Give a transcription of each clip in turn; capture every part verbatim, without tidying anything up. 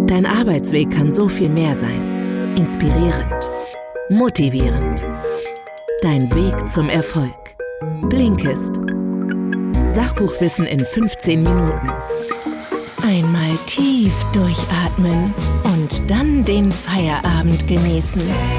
Dein Arbeitsweg kann so viel mehr sein. Inspirierend, motivierend. Dein Weg zum Erfolg. Blinkist. Sachbuchwissen in fünfzehn Minuten. Einmal tief durchatmen und dann den Feierabend genießen.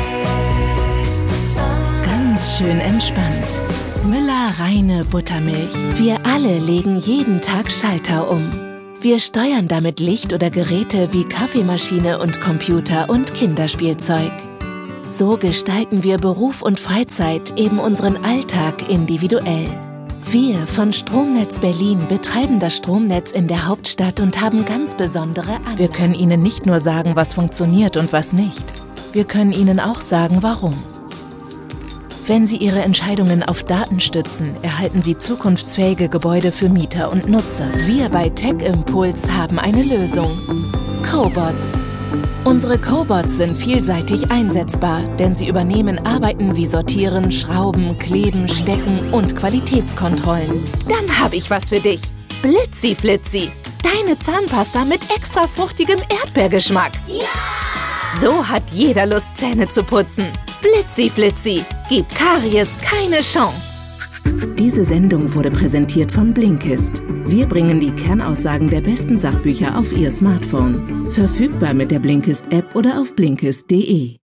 Ganz schön entspannt. Müller reine Buttermilch. Wir alle legen jeden Tag Schalter um. Wir steuern damit Licht oder Geräte wie Kaffeemaschine und Computer und Kinderspielzeug. So gestalten wir Beruf und Freizeit, eben unseren Alltag individuell. Wir von Stromnetz Berlin betreiben das Stromnetz in der Hauptstadt und haben ganz besondere Anlagen. Wir können Ihnen nicht nur sagen, was funktioniert und was nicht. Wir können Ihnen auch sagen, warum. Wenn Sie Ihre Entscheidungen auf Daten stützen, erhalten Sie zukunftsfähige Gebäude für Mieter und Nutzer. Wir bei Tech Impulse haben eine Lösung. Cobots. Unsere Cobots sind vielseitig einsetzbar, denn sie übernehmen Arbeiten wie Sortieren, Schrauben, Kleben, Stecken und Qualitätskontrollen. Dann habe ich was für dich. Blitzi Flitzi. Deine Zahnpasta mit extra fruchtigem Erdbeergeschmack. Ja! So hat jeder Lust, Zähne zu putzen. Blitzi Flitzi. Gib Karies keine Chance. Diese Sendung wurde präsentiert von Blinkist. Wir bringen die Kernaussagen der besten Sachbücher auf Ihr Smartphone. Verfügbar mit der Blinkist-App oder auf blinkist punkt de.